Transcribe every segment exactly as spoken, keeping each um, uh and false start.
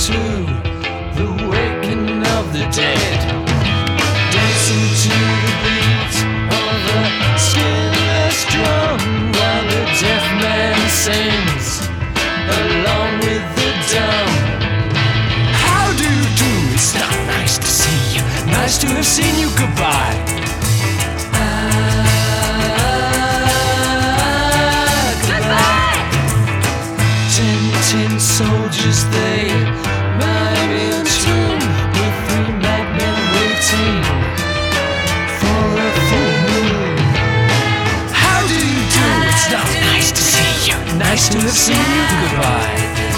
to the waking of the dead, dancing to the beat of a skinless drum while the deaf man sings along with the dumb. How do you do? It's not nice to see you, nice to have seen you. Goodbye. Tin soldiers, they mime in tune with three madmen waiting for a full moon. How do you do? It's not nice to see you, nice to have seen you. Goodbye.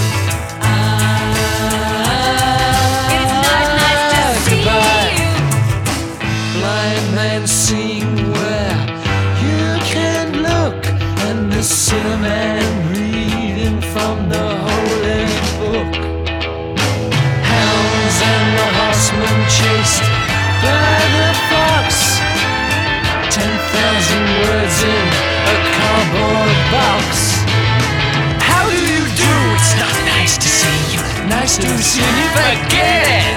It's not nice to see you. Blind man seeing where you can look, and the sinner man reading from the holy book. Hounds and the horsemen chased by the fox, ten thousand words in a cardboard box. How do you do? It's not nice to see you, nice to have seen you. Forget it.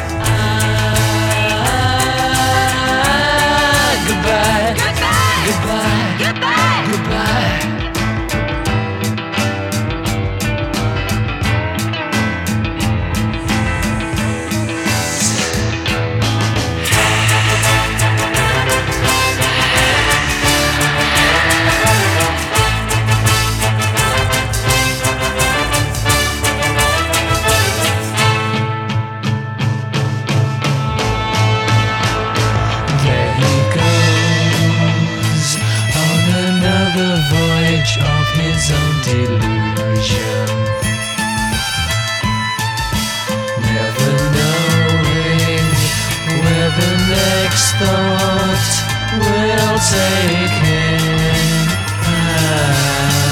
Ah, goodbye. Goodbye. Goodbye. Goodbye. Goodbye. Voyage of his own delusion, never knowing where the next thought will take him. Ah.